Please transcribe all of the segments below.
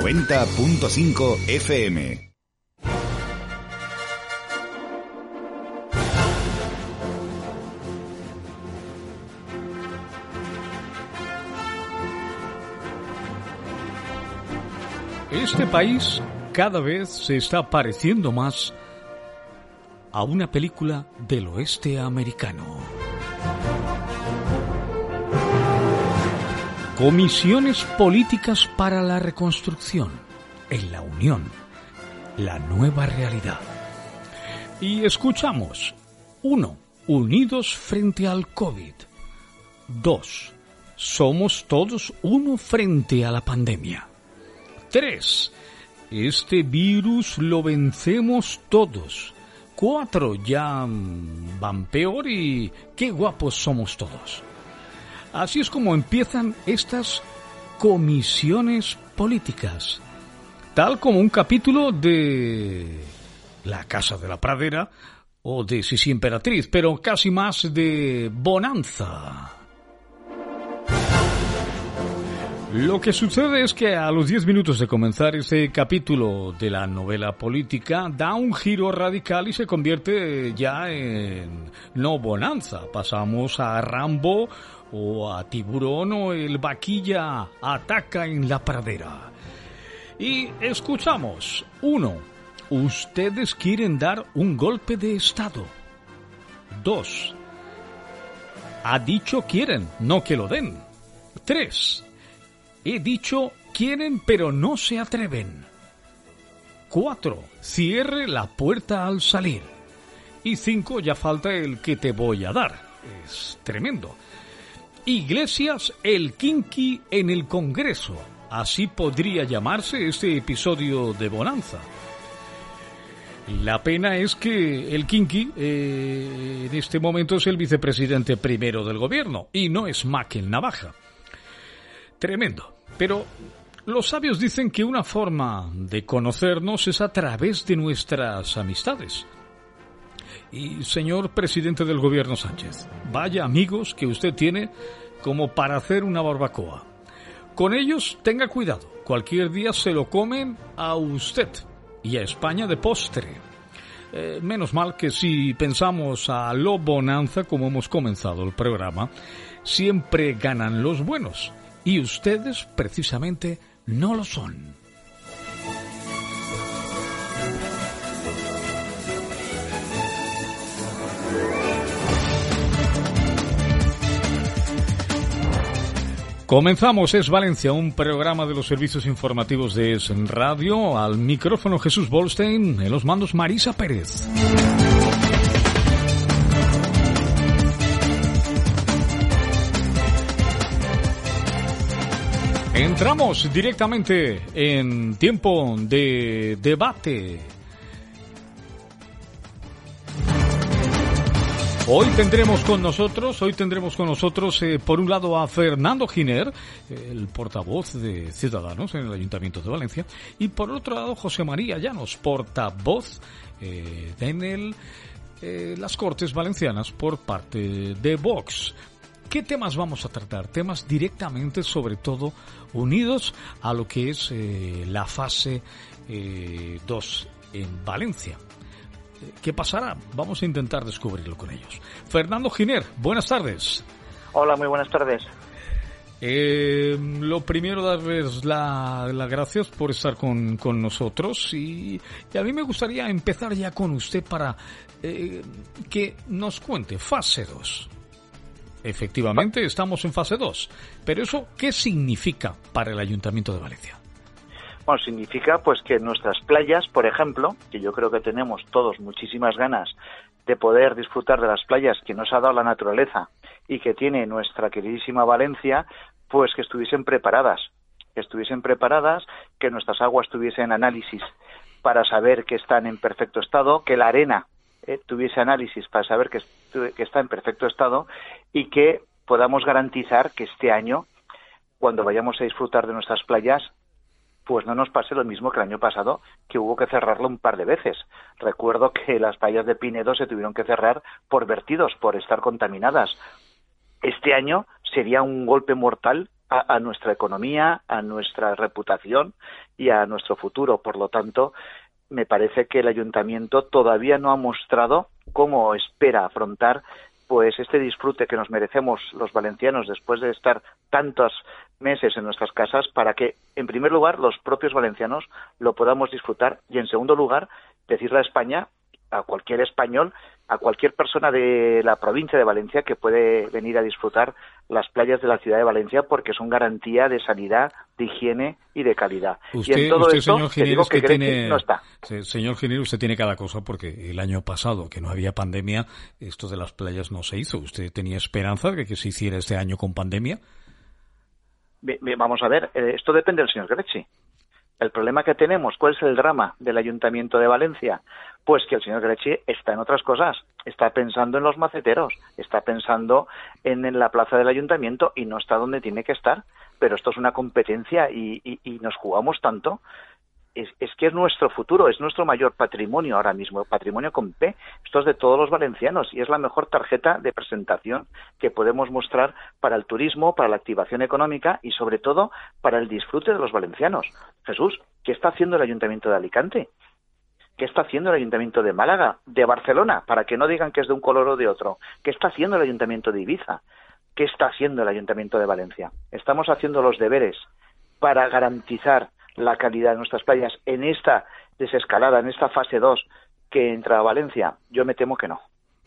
90.5 FM. Este país cada vez se está pareciendo más a una película del oeste americano. Comisiones políticas para la reconstrucción en la Unión, la nueva realidad. Y escuchamos: 1. Unidos frente al COVID. 2. Somos todos uno frente a la pandemia. 3. Este virus lo vencemos todos. 4. Ya van peor y qué guapos somos todos. Así es como empiezan estas comisiones políticas, tal como un capítulo de La Casa de la Pradera o de Sisi Emperatriz, pero casi más de Bonanza. Lo que sucede es que a los 10 minutos de comenzar este capítulo de la novela política da un giro radical y se convierte ya en no Bonanza. Pasamos a Rambo o a Tiburón o el Vaquilla ataca en la pradera. Y escuchamos: 1. Ustedes quieren dar un golpe de Estado. 2. Ha dicho quieren, no que lo den. 3. He dicho quieren pero no se atreven. 4. Cierre la puerta al salir. Y 5. Ya falta el que te voy a dar. Es tremendo. Iglesias el Kinky en el Congreso. Así podría llamarse este episodio de Bonanza. La pena es que el Kinky en este momento es el vicepresidente primero del gobierno y no es Maquel Navaja. Tremendo. Pero los sabios dicen que una forma de conocernos es a través de nuestras amistades. Y señor presidente del gobierno Sánchez, vaya amigos que usted tiene como para hacer una barbacoa. Con ellos tenga cuidado, cualquier día se lo comen a usted y a España de postre. Menos mal que si pensamos a lo Bonanza, como hemos comenzado el programa, siempre ganan los buenos. Y ustedes, precisamente, no lo son. Comenzamos Es Valencia, un programa de los servicios informativos de Es Radio. Al micrófono Jesús Bolstein, en los mandos Marisa Pérez. Entramos directamente en tiempo de debate. Hoy tendremos con nosotros, por un lado a Fernando Giner, el portavoz de Ciudadanos en el Ayuntamiento de Valencia, y por otro lado José María Llanos, portavoz en las Cortes Valencianas por parte de Vox. ¿Qué temas vamos a tratar? Temas directamente, sobre todo, unidos a lo que es la fase 2 en Valencia. ¿Qué pasará? Vamos a intentar descubrirlo con ellos. Fernando Giner, buenas tardes. Hola, muy buenas tardes. Lo primero, darles las gracias por estar con nosotros y a mí me gustaría empezar ya con usted para que nos cuente fase 2. Efectivamente, estamos en fase 2, pero ¿eso qué significa para el Ayuntamiento de Valencia? Bueno, significa pues que nuestras playas, por ejemplo, que yo creo que tenemos todos muchísimas ganas de poder disfrutar de las playas que nos ha dado la naturaleza y que tiene nuestra queridísima Valencia, pues que estuviesen preparadas, que nuestras aguas tuviesen análisis para saber que están en perfecto estado, que la arena tuviese análisis para saber que está en perfecto estado y que podamos garantizar que este año, cuando vayamos a disfrutar de nuestras playas, pues no nos pase lo mismo que el año pasado, que hubo que cerrarlo un par de veces. Recuerdo que las playas de Pinedo se tuvieron que cerrar por vertidos, por estar contaminadas. Este año sería un golpe mortal a nuestra economía, a nuestra reputación y a nuestro futuro. Por lo tanto, me parece que el ayuntamiento todavía no ha mostrado cómo espera afrontar pues este disfrute que nos merecemos los valencianos después de estar tantos meses en nuestras casas, para que, en primer lugar, los propios valencianos lo podamos disfrutar, y en segundo lugar, decirle a España, a cualquier español, a cualquier persona de la provincia de Valencia que puede venir a disfrutar las playas de la ciudad de Valencia, porque son garantía de sanidad, de higiene y de calidad. Usted, y en todo esto, señor Giner, te digo que no está. Señor Giner, usted tiene cada cosa, porque el año pasado, que no había pandemia, esto de las playas no se hizo. ¿Usted tenía esperanza de que se hiciera este año con pandemia? Vamos a ver, esto depende del señor Grecci. El problema que tenemos, ¿cuál es el drama del Ayuntamiento de Valencia? Pues que el señor Grecci está en otras cosas, está pensando en los maceteros, está pensando en la plaza del Ayuntamiento y no está donde tiene que estar. Pero esto es una competencia y nos jugamos tanto. Es que es nuestro futuro, es nuestro mayor patrimonio ahora mismo, patrimonio con P. Esto es de todos los valencianos y es la mejor tarjeta de presentación que podemos mostrar para el turismo, para la activación económica y sobre todo para el disfrute de los valencianos. Jesús, ¿qué está haciendo el Ayuntamiento de Alicante? ¿Qué está haciendo el Ayuntamiento de Málaga, de Barcelona, para que no digan que es de un color o de otro? ¿Qué está haciendo el Ayuntamiento de Ibiza? ¿Qué está haciendo el Ayuntamiento de Valencia? Estamos haciendo los deberes para garantizar la calidad de nuestras playas en esta desescalada, en esta fase 2 que entra a Valencia. Yo me temo que no.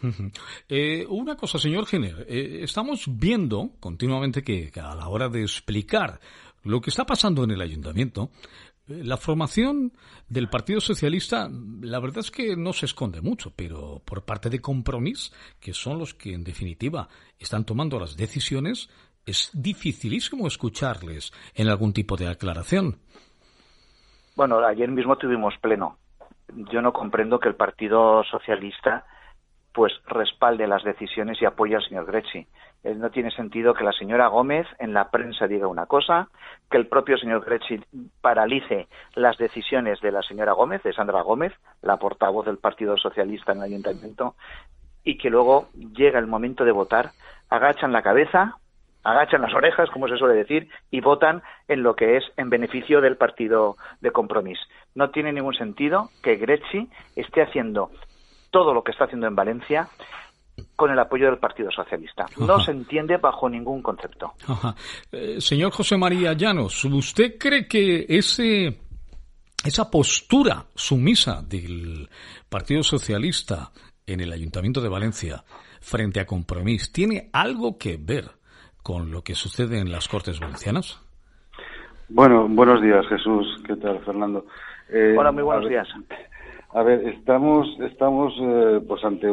Una cosa, señor Giner, estamos viendo continuamente que a la hora de explicar lo que está pasando en el ayuntamiento, la formación del Partido Socialista, la verdad es que no se esconde mucho, pero por parte de Compromís, que son los que en definitiva están tomando las decisiones, es dificilísimo escucharles en algún tipo de aclaración. Bueno, ayer mismo tuvimos pleno. Yo no comprendo que el Partido Socialista pues respalde las decisiones y apoye al señor Grecci. No tiene sentido que la señora Gómez en la prensa diga una cosa, que el propio señor Grecci paralice las decisiones de la señora Gómez, de Sandra Gómez, la portavoz del Partido Socialista en el Ayuntamiento, y que luego llega el momento de votar, agachan la cabeza, agachan las orejas, como se suele decir, y votan en lo que es en beneficio del partido de Compromís. No tiene ningún sentido que Grecci esté haciendo todo lo que está haciendo en Valencia con el apoyo del Partido Socialista. No se entiende bajo ningún concepto. Señor José María Llanos, ¿usted cree que esa postura sumisa del Partido Socialista en el Ayuntamiento de Valencia frente a Compromís tiene algo que ver con lo que sucede en las Cortes Valencianas? Bueno, buenos días, Jesús. ¿Qué tal, Fernando? Hola, muy buenos días. A ver, estamos pues ante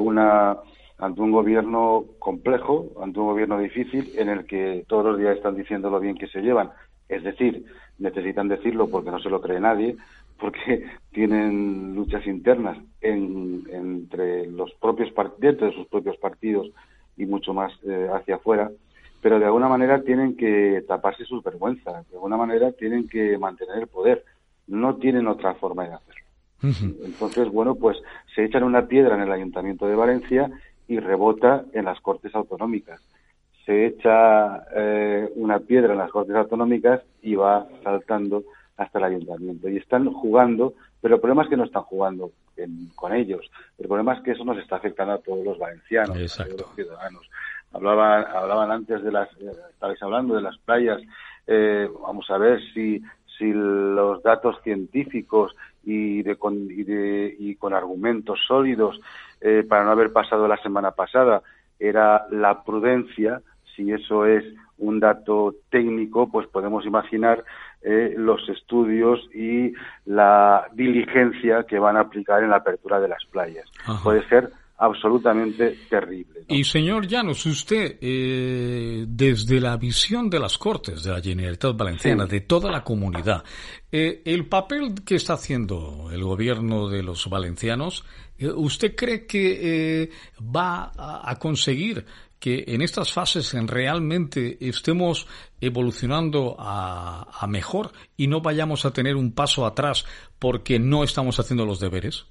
un gobierno complejo, ante un gobierno difícil, en el que todos los días están diciendo lo bien que se llevan. Es decir, necesitan decirlo porque no se lo cree nadie, porque tienen luchas internas entre los propios dentro de sus propios partidos y mucho más hacia afuera. Pero de alguna manera tienen que taparse sus vergüenzas, de alguna manera tienen que mantener el poder, no tienen otra forma de hacerlo. Entonces, bueno, pues se echan una piedra en el Ayuntamiento de Valencia y rebota en las Cortes Autonómicas. Se echa una piedra en las Cortes Autonómicas y va saltando hasta el Ayuntamiento. Y están jugando, pero el problema es que no están jugando con ellos. El problema es que eso nos está afectando a todos los valencianos, a todos los ciudadanos. Hablaban antes estabais hablando de las playas. Vamos a ver si los datos científicos y con argumentos sólidos para no haber pasado la semana pasada era la prudencia. Si eso es un dato técnico, pues podemos imaginar los estudios y la diligencia que van a aplicar en la apertura de las playas. Ajá. Puede ser absolutamente terrible, ¿no? Y señor Llanos, usted, desde la visión de las Cortes de la Generalitat Valenciana, sí, de toda la comunidad, el papel que está haciendo el gobierno de los valencianos, ¿usted cree que va a conseguir que en estas fases realmente estemos evolucionando a mejor y no vayamos a tener un paso atrás porque no estamos haciendo los deberes?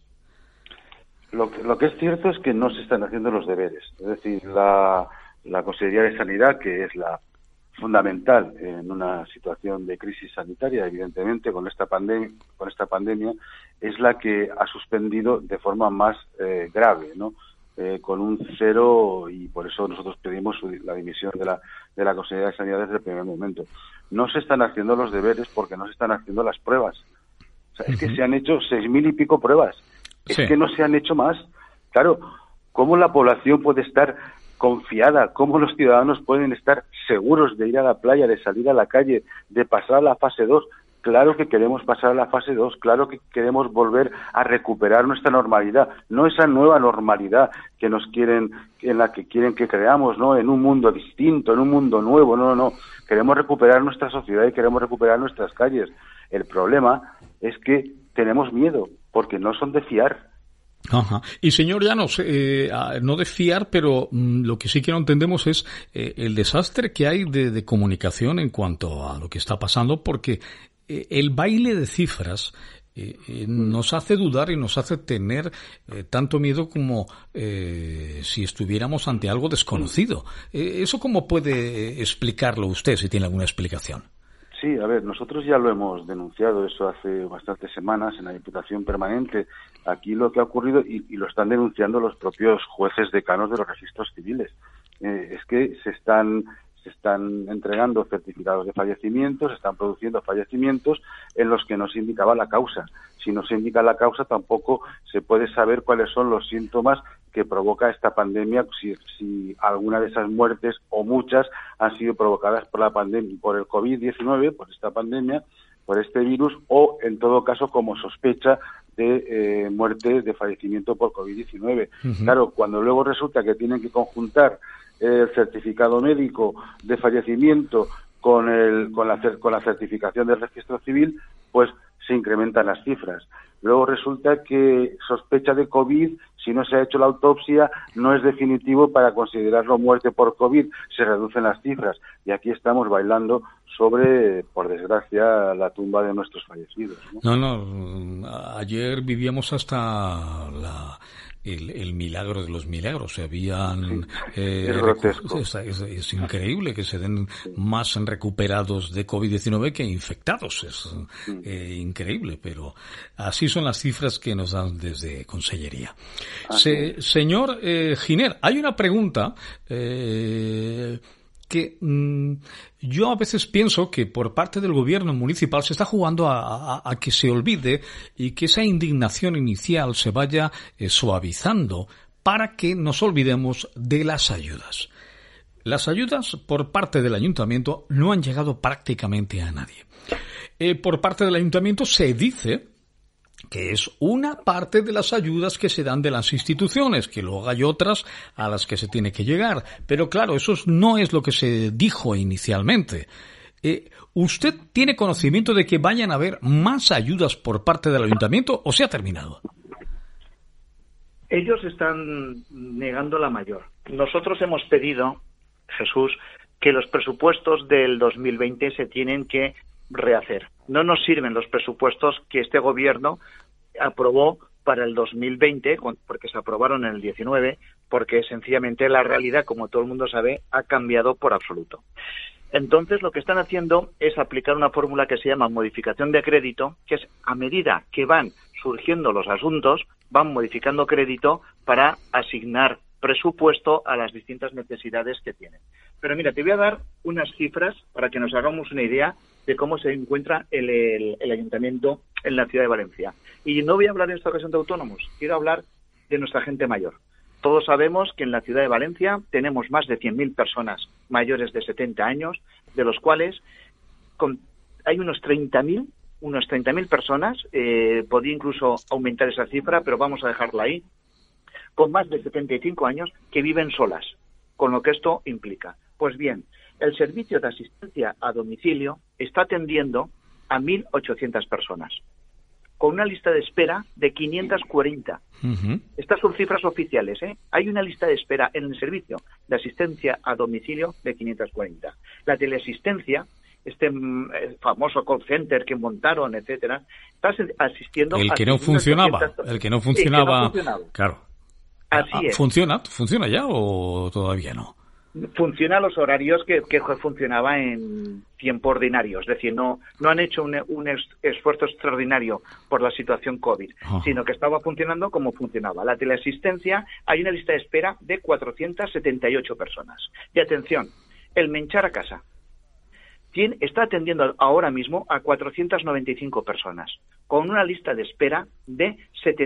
Lo que es cierto es que no se están haciendo los deberes. Es decir, la Consejería de Sanidad, que es la fundamental en una situación de crisis sanitaria, evidentemente, con esta pandemia, es la que ha suspendido de forma más grave, ¿no? Con un 0, y por eso nosotros pedimos la dimisión de la Consejería de Sanidad desde el primer momento. No se están haciendo los deberes porque no se están haciendo las pruebas. O sea, es que se han hecho 6.000 y pico pruebas. Es que no se han hecho más. Claro, ¿cómo la población puede estar confiada? ¿Cómo los ciudadanos pueden estar seguros de ir a la playa, de salir a la calle, de pasar a la fase 2? Claro que queremos pasar a la fase 2, claro que queremos volver a recuperar nuestra normalidad, no esa nueva normalidad que nos quieren, en la que quieren que creamos, ¿no? En un mundo distinto, en un mundo nuevo, no. Queremos recuperar nuestra sociedad y queremos recuperar nuestras calles. El problema es que tenemos miedo, porque no son de fiar. Ajá. Y señor Llanos, no de fiar, pero lo que sí que no entendemos es el desastre que hay de comunicación en cuanto a lo que está pasando, porque el baile de cifras nos hace dudar y nos hace tener tanto miedo como si estuviéramos ante algo desconocido. ¿Eso cómo puede explicarlo usted, si tiene alguna explicación? Sí, a ver, nosotros ya lo hemos denunciado eso hace bastantes semanas en la Diputación Permanente. Aquí lo que ha ocurrido, y lo están denunciando los propios jueces decanos de los registros civiles, es que se están entregando certificados de fallecimientos, se están produciendo fallecimientos en los que no se indicaba la causa. Si no se indica la causa, tampoco se puede saber cuáles son los síntomas que provoca esta pandemia, si alguna de esas muertes o muchas han sido provocadas por la pandemia, por el COVID-19, por esta pandemia, por este virus, o en todo caso como sospecha de muerte, de fallecimiento por COVID-19. Uh-huh. Claro, cuando luego resulta que tienen que conjuntar el certificado médico de fallecimiento con la certificación del registro civil, pues se incrementan las cifras. Luego resulta que sospecha de COVID, si no se ha hecho la autopsia, no es definitivo para considerarlo muerte por COVID, se reducen las cifras. Y aquí estamos bailando sobre, por desgracia, la tumba de nuestros fallecidos, ¿no? No, ayer vivíamos hasta el milagro de los milagros. Habían es grotesco. Es increíble que se den más recuperados de COVID-19 que infectados. Es increíble, pero así son las cifras que nos dan desde Consellería. Señor Giner, hay una pregunta que yo a veces pienso que por parte del gobierno municipal se está jugando a que se olvide y que esa indignación inicial se vaya suavizando para que nos olvidemos de las ayudas. Las ayudas por parte del ayuntamiento no han llegado prácticamente a nadie. Por parte del ayuntamiento se dice que es una parte de las ayudas que se dan de las instituciones, que luego hay otras a las que se tiene que llegar. Pero claro, eso no es lo que se dijo inicialmente. ¿Usted tiene conocimiento de que vayan a haber más ayudas por parte del ayuntamiento o se ha terminado? Ellos están negando la mayor. Nosotros hemos pedido, Jesús, que los presupuestos del 2020 se tienen que rehacer. No nos sirven los presupuestos que este gobierno aprobó para el 2020, porque se aprobaron en el 19, porque sencillamente la realidad, como todo el mundo sabe, ha cambiado por absoluto. Entonces, lo que están haciendo es aplicar una fórmula que se llama modificación de crédito, que es a medida que van surgiendo los asuntos, van modificando crédito para asignar presupuesto a las distintas necesidades que tienen. Pero mira, te voy a dar unas cifras para que nos hagamos una idea de cómo se encuentra el ayuntamiento en la ciudad de Valencia. Y no voy a hablar en esta ocasión de autónomos, quiero hablar de nuestra gente mayor. Todos sabemos que en la ciudad de Valencia tenemos más de 100.000 personas mayores de 70 años, de los cuales hay unos 30.000 personas, podría incluso aumentar esa cifra, pero vamos a dejarla ahí, con más de 75 años que viven solas, con lo que esto implica. Pues bien, el servicio de asistencia a domicilio está atendiendo a 1.800 personas, con una lista de espera de 540. Uh-huh. Estas son cifras oficiales, ¿eh? Hay una lista de espera en el servicio de asistencia a domicilio de 540. La teleasistencia, este famoso call center que montaron, etcétera, está asistiendo el que no funcionaba, claro. Así es. ¿Funciona ya o todavía no? funciona a los horarios que funcionaba en tiempo ordinario. Es decir, no han hecho un esfuerzo extraordinario por la situación COVID, sino que estaba funcionando como funcionaba. La teleasistencia, hay una lista de espera de 478 personas. Y atención, el Menchar a Casa está atendiendo ahora mismo a 495 personas, con una lista de espera de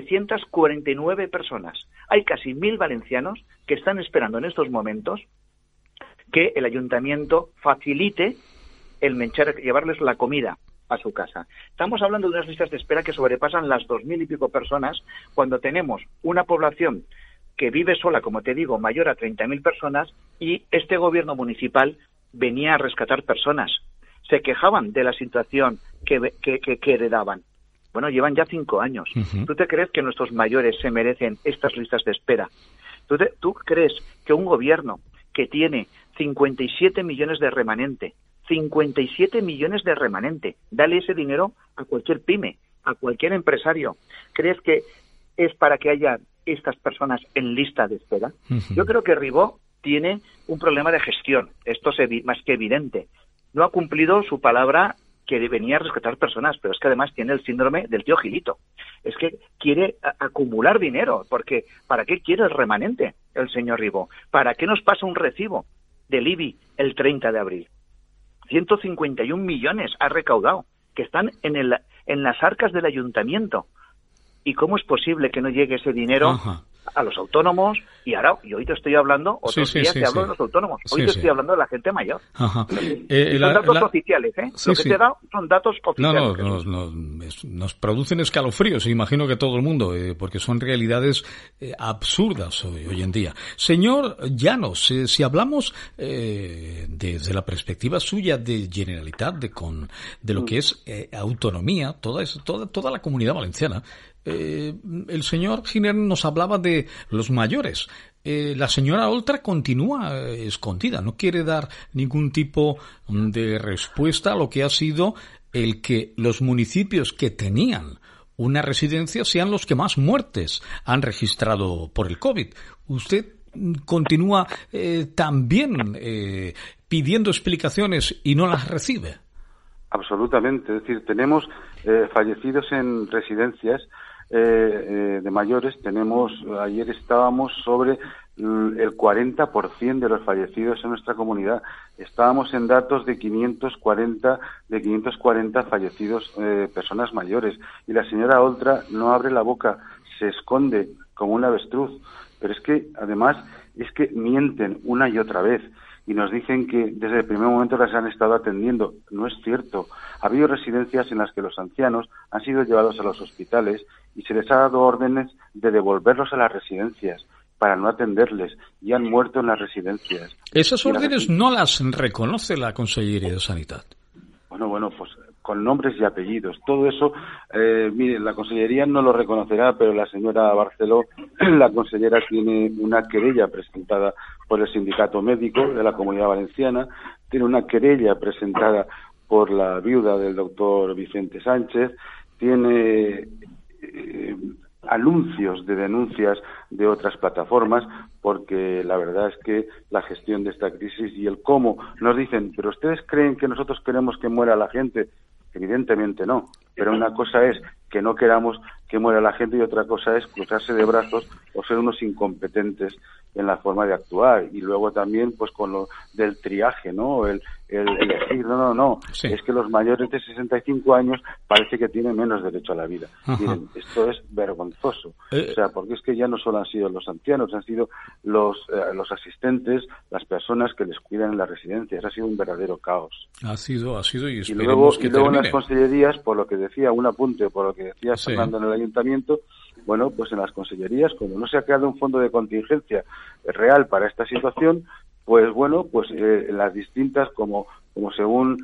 749 personas. Hay casi 1.000 valencianos que están esperando en estos momentos que el ayuntamiento facilite el Menchar, llevarles la comida a su casa. Estamos hablando de unas listas de espera que sobrepasan las 2.000 y pico personas, cuando tenemos una población que vive sola, como te digo, mayor a 30.000 personas, y este gobierno municipal venía a rescatar personas. Se quejaban de la situación que heredaban. Bueno, llevan ya 5 años. Uh-huh. ¿Tú te crees que nuestros mayores se merecen estas listas de espera? ¿Tú crees que un gobierno que tiene 57 millones de remanente, 57 millones de remanente, dale ese dinero a cualquier pyme, a cualquier empresario, crees que es para que haya estas personas en lista de espera? Uh-huh. Yo creo que Ribó tiene un problema de gestión, esto es más que evidente. No ha cumplido su palabra que venía a rescatar personas, pero es que además tiene el síndrome del tío Gilito. Es que quiere acumular dinero, porque ¿para qué quiere el remanente el señor Ribó? ¿Para qué nos pasa un recibo del IBI el 30 de abril? 151 millones ha recaudado, que están en las arcas del ayuntamiento. ¿Y cómo es posible que no llegue ese dinero Ajá. a los autónomos? Y hoy te estoy hablando, otros días te hablo de los autónomos. Hoy te estoy hablando de la gente mayor. Ajá. Son datos oficiales, ¿eh? Sí, Lo que te he dado son datos oficiales. Nos producen escalofríos, imagino que todo el mundo, porque son realidades absurdas hoy en día. Señor Llanos, si hablamos desde la perspectiva suya de Generalitat, de lo que es autonomía, toda la Comunidad Valenciana, el señor Giner nos hablaba de los mayores. La señora Oltra continúa escondida, no quiere dar ningún tipo de respuesta a lo que ha sido el que los municipios que tenían una residencia sean los que más muertes han registrado por el COVID. Usted continúa también pidiendo explicaciones y no las recibe. Absolutamente, es decir, tenemos fallecidos en residencias de mayores. Ayer estábamos sobre el 40% de los fallecidos en nuestra comunidad. Estábamos en datos de 540 fallecidos personas mayores, y la señora Oltra no abre la boca, se esconde como un avestruz. Pero es que además mienten una y otra vez y nos dicen que desde el primer momento las han estado atendiendo. No es cierto. Ha habido residencias en las que los ancianos han sido llevados a los hospitales y se les ha dado órdenes de devolverlos a las residencias para no atenderles, y han muerto en las residencias. Esas órdenes no las reconoce la Consellería de Sanidad. Bueno, pues con nombres y apellidos. Todo eso, mire, la Consellería no lo reconocerá, pero la señora Barceló, la consellera, tiene una querella presentada por el Sindicato Médico de la Comunidad Valenciana, tiene una querella presentada por la viuda del doctor Vicente Sánchez, tiene anuncios de denuncias de otras plataformas, porque la verdad es que la gestión de esta crisis y el cómo nos dicen, pero ustedes creen que nosotros queremos que muera la gente. Evidentemente no, pero una cosa es que no queramos que muera la gente y otra cosa es cruzarse de brazos o ser unos incompetentes en la forma de actuar. Y luego también pues con lo del triaje, ¿no? El decir, no, sí. Es que los mayores de 65 años parece que tienen menos derecho a la vida. Miren, esto es vergonzoso. O sea, porque es que ya no solo han sido los ancianos, han sido los asistentes, las personas que les cuidan en las residencias. Ha sido un verdadero caos. Ha sido y esperemos y luego en las consellerías, por lo que decía, un apunte, por lo que decía Fernando en el ayuntamiento, bueno, pues en las consellerías, como no se ha creado un fondo de contingencia real para esta situación, pues bueno, pues las distintas, como según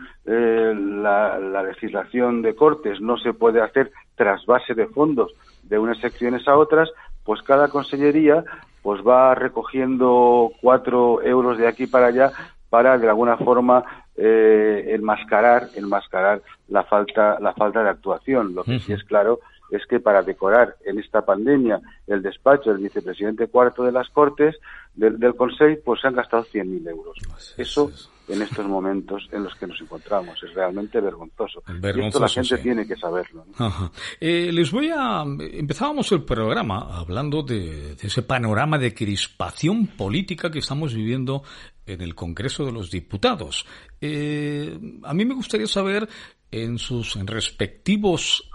la legislación de Cortes no se puede hacer trasvase de fondos de unas secciones a otras, pues cada consellería pues va recogiendo 4 euros de aquí para allá para de alguna forma enmascarar la falta de actuación. Lo que sí es claro es que para decorar en esta pandemia el despacho del vicepresidente cuarto de las Cortes, del Consejo, pues se han gastado 100.000 euros. Eso, en estos momentos en los que nos encontramos, es realmente vergonzoso. Y esto la gente tiene que saberlo, ¿no? Ajá. Empezábamos el programa hablando de ese panorama de crispación política que estamos viviendo en el Congreso de los Diputados. A mí me gustaría saber en sus respectivos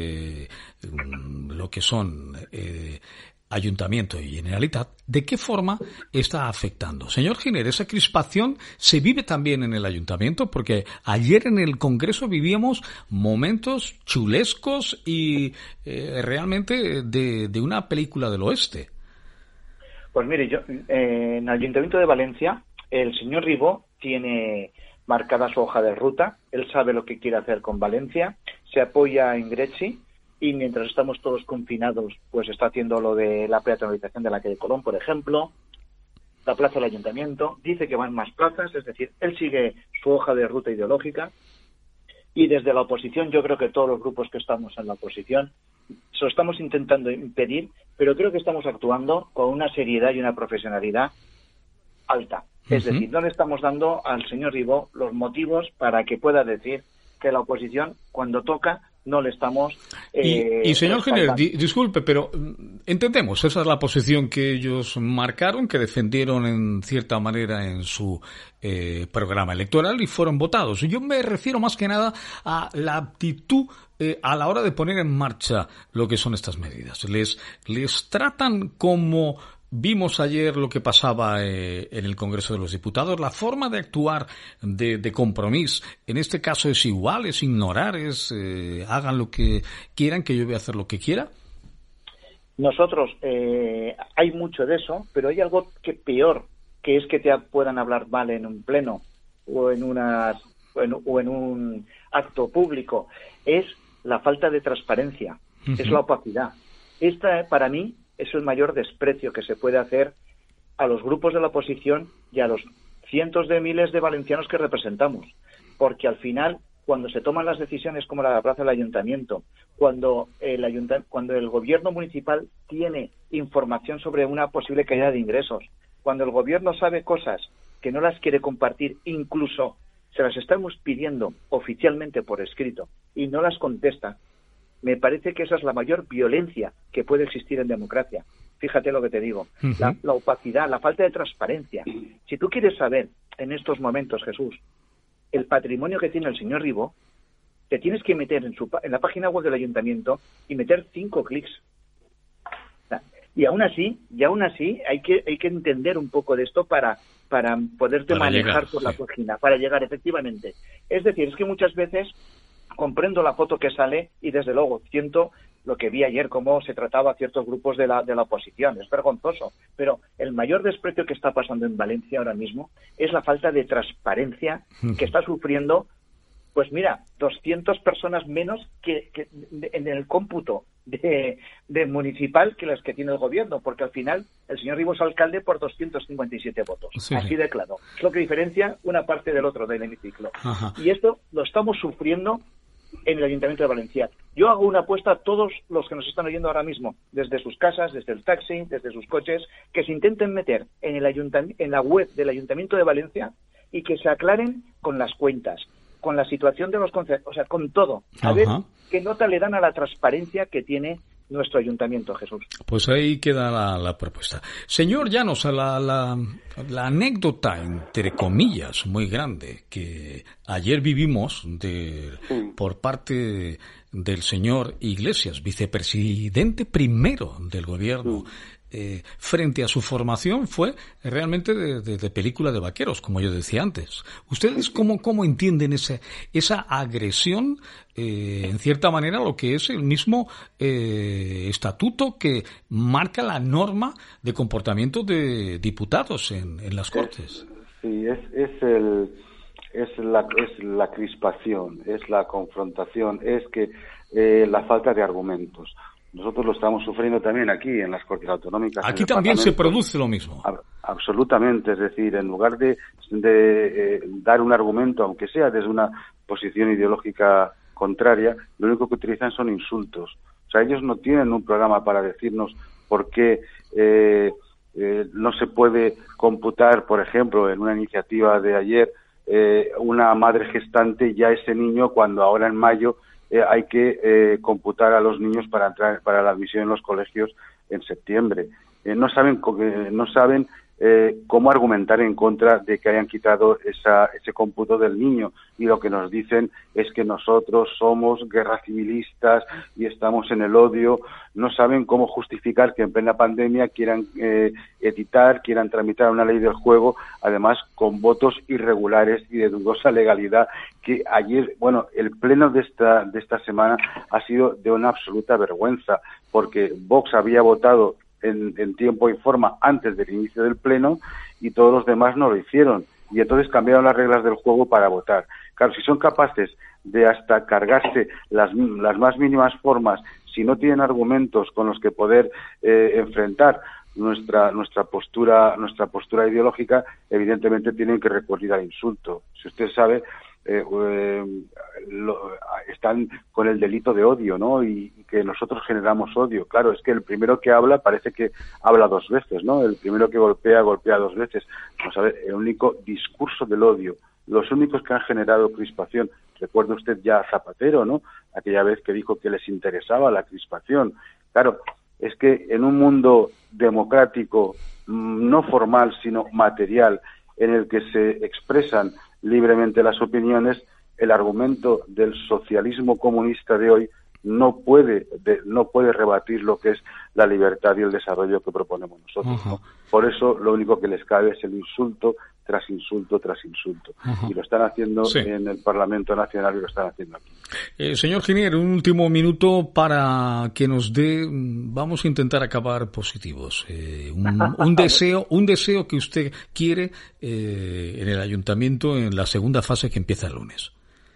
lo que son Ayuntamiento y Generalitat, ¿de qué forma está afectando? Señor Giner, esa crispación se vive también en el Ayuntamiento, porque ayer en el Congreso vivíamos momentos chulescos y realmente de una película del oeste. Pues mire, yo en el Ayuntamiento de Valencia, el señor Ribó tiene marcada su hoja de ruta, él sabe lo que quiere hacer con Valencia, se apoya en Grecci, y mientras estamos todos confinados, pues está haciendo lo de la peatonalización de la calle Colón, por ejemplo, la plaza del Ayuntamiento, dice que van más plazas, es decir, él sigue su hoja de ruta ideológica, y desde la oposición, yo creo que todos los grupos que estamos en la oposición, se lo estamos intentando impedir, pero creo que estamos actuando con una seriedad y una profesionalidad alta. Es decir, no le estamos dando al señor Ribó los motivos para que pueda decir que la oposición, cuando toca, no le estamos... y señor Giner, disculpe, pero entendemos, esa es la posición que ellos marcaron, que defendieron en cierta manera en su programa electoral y fueron votados. Yo me refiero más que nada a la actitud a la hora de poner en marcha lo que son estas medidas. Les tratan como... Vimos ayer lo que pasaba en el Congreso de los Diputados. La forma de actuar de Compromís, en este caso es igual, es ignorar, hagan lo que quieran, que yo voy a hacer lo que quiera. Nosotros, hay mucho de eso, pero hay algo que peor, que es que te puedan hablar mal en un pleno o en un acto público. Es la falta de transparencia, es la opacidad. Esta, para mí, es el mayor desprecio que se puede hacer a los grupos de la oposición y a los cientos de miles de valencianos que representamos. Porque al final, cuando se toman las decisiones como la de la plaza del Ayuntamiento, cuando el gobierno municipal tiene información sobre una posible caída de ingresos, cuando el gobierno sabe cosas que no las quiere compartir, incluso se las estamos pidiendo oficialmente por escrito y no las contesta, me parece que esa es la mayor violencia que puede existir en democracia. Fíjate lo que te digo. La opacidad, la falta de transparencia. Si tú quieres saber en estos momentos, Jesús, el patrimonio que tiene el señor Ribó, te tienes que meter en la página web del Ayuntamiento y meter 5 clics. Y aún así hay que entender un poco de esto para poderte manejar por la página, para llegar efectivamente. Es decir, es que muchas veces comprendo la foto que sale y desde luego siento lo que vi ayer, cómo se trataba a ciertos grupos de la oposición. Es vergonzoso, pero el mayor desprecio que está pasando en Valencia ahora mismo es la falta de transparencia que está sufriendo, pues mira, 200 personas menos que en el cómputo de municipal que las que tiene el gobierno, porque al final el señor Ribó es alcalde por 257 votos. Sí. Así de claro. Es lo que diferencia una parte del otro del hemiciclo. Ajá. Y esto lo estamos sufriendo en el Ayuntamiento de Valencia. Yo hago una apuesta a todos los que nos están oyendo ahora mismo, desde sus casas, desde el taxi, desde sus coches, que se intenten meter en la web del Ayuntamiento de Valencia y que se aclaren con las cuentas, con la situación de los concejos, o sea, con todo. A ver qué nota le dan a la transparencia que tiene nuestro ayuntamiento, Jesús. Pues ahí queda la propuesta. Señor Llanos, la anécdota, entre comillas, muy grande, que ayer vivimos por parte del señor Iglesias, vicepresidente primero del gobierno, frente a su formación, fue realmente de película de vaqueros, como yo decía antes. ¿Ustedes cómo entienden esa agresión, en cierta manera, lo que es el mismo estatuto que marca la norma de comportamiento de diputados en las Cortes? Sí, es la crispación, es la confrontación, es que la falta de argumentos. Nosotros lo estamos sufriendo también aquí en las Cortes Autonómicas. Aquí también se produce lo mismo. Absolutamente, es decir, en lugar de dar un argumento, aunque sea desde una posición ideológica contraria, lo único que utilizan son insultos. O sea, ellos no tienen un programa para decirnos por qué no se puede computar, por ejemplo, en una iniciativa de ayer, una madre gestante ya ese niño, cuando ahora en mayo hay que computar a los niños para entrar para la admisión en los colegios en septiembre. No saben cómo argumentar en contra de que hayan quitado ese cómputo del niño, y lo que nos dicen es que nosotros somos guerra civilistas y estamos en el odio. No saben cómo justificar que en plena pandemia quieran quieran tramitar una ley del juego, además con votos irregulares y de dudosa legalidad, que ayer, el pleno de esta semana ha sido de una absoluta vergüenza, porque Vox había votado en tiempo y forma antes del inicio del pleno y todos los demás no lo hicieron, y entonces cambiaron las reglas del juego para votar. Claro, si son capaces de hasta cargarse las más mínimas formas, si no tienen argumentos con los que poder enfrentar nuestra postura ideológica, evidentemente tienen que recurrir al insulto. Si usted sabe, están con el delito de odio, ¿no? Y que nosotros generamos odio. Claro, es que el primero que habla parece que habla dos veces, ¿no? El primero que golpea dos veces. Vamos a ver, el único discurso del odio, los únicos que han generado crispación. Recuerda usted ya a Zapatero, ¿no? Aquella vez que dijo que les interesaba la crispación. Claro, es que en un mundo democrático, no formal, sino material, en el que se expresan libremente las opiniones, el argumento del socialismo comunista de hoy no puede rebatir lo que es la libertad y el desarrollo que proponemos nosotros, ¿no? Por eso lo único que les cabe es el insulto tras insulto tras insulto. Y lo están haciendo en el Parlamento Nacional y lo están haciendo aquí. Señor Giner, un último minuto para que nos dé, vamos a intentar acabar positivos, un deseo que usted quiere en el Ayuntamiento en la segunda fase que empieza el lunes.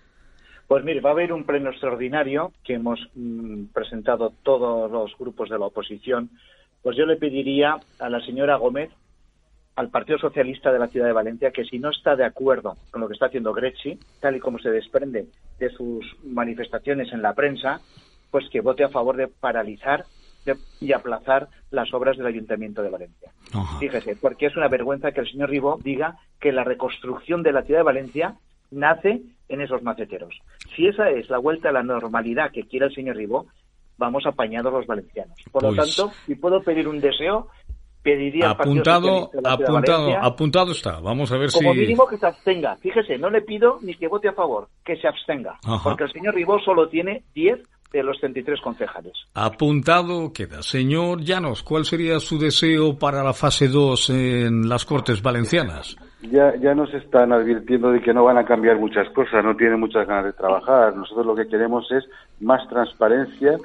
Pues mire, va a haber un pleno extraordinario que hemos presentado todos los grupos de la oposición. Pues yo le pediría a la señora Gómez, al Partido Socialista de la Ciudad de Valencia, que si no está de acuerdo con lo que está haciendo Grecci, tal y como se desprende de sus manifestaciones en la prensa, pues que vote a favor de paralizar y aplazar las obras del Ayuntamiento de Valencia. Fíjese, porque es una vergüenza que el señor Ribó diga que la reconstrucción de la Ciudad de Valencia nace en esos maceteros. Si esa es la vuelta a la normalidad que quiere el señor Ribó, vamos apañados los valencianos. Por lo tanto, si puedo pedir un deseo, pediría al Partido Socialista de la Ciudad de Valencia, apuntado está. Vamos a ver como mínimo que se abstenga. Fíjese, no le pido ni que vote a favor, que se abstenga. Porque el señor Ribó solo tiene 10 de los 33 concejales. Apuntado queda. Señor Llanos, ¿cuál sería su deseo para la fase 2 en las Cortes Valencianas? Ya nos están advirtiendo de que no van a cambiar muchas cosas, no tienen muchas ganas de trabajar. Nosotros lo que queremos es más transparencia,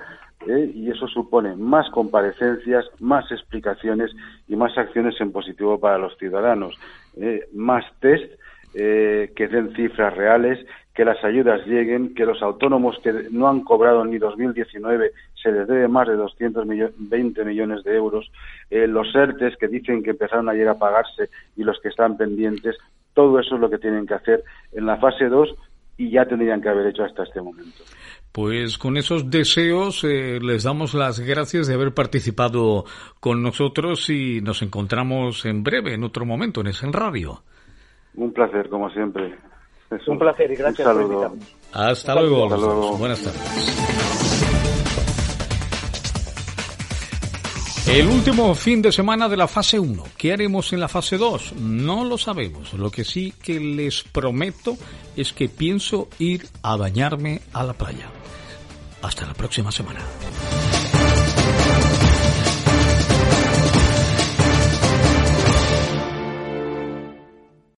y eso supone más comparecencias, más explicaciones y más acciones en positivo para los ciudadanos. Más test, que den cifras reales, que las ayudas lleguen, que los autónomos que no han cobrado ni 2019 se les debe más de 220 millones de euros, los ERTES que dicen que empezaron ayer a pagarse y los que están pendientes. Todo eso es lo que tienen que hacer en la fase 2 y ya tendrían que haber hecho hasta este momento. Pues con esos deseos les damos las gracias de haber participado con nosotros y nos encontramos en breve, en otro momento, en Essen Radio. Un placer, como siempre. Un placer y gracias por invitarme. Hasta luego. Buenas tardes. El último fin de semana de la fase 1. ¿Qué haremos en la fase 2? No lo sabemos. Lo que sí que les prometo es que pienso ir a bañarme a la playa. Hasta la próxima semana.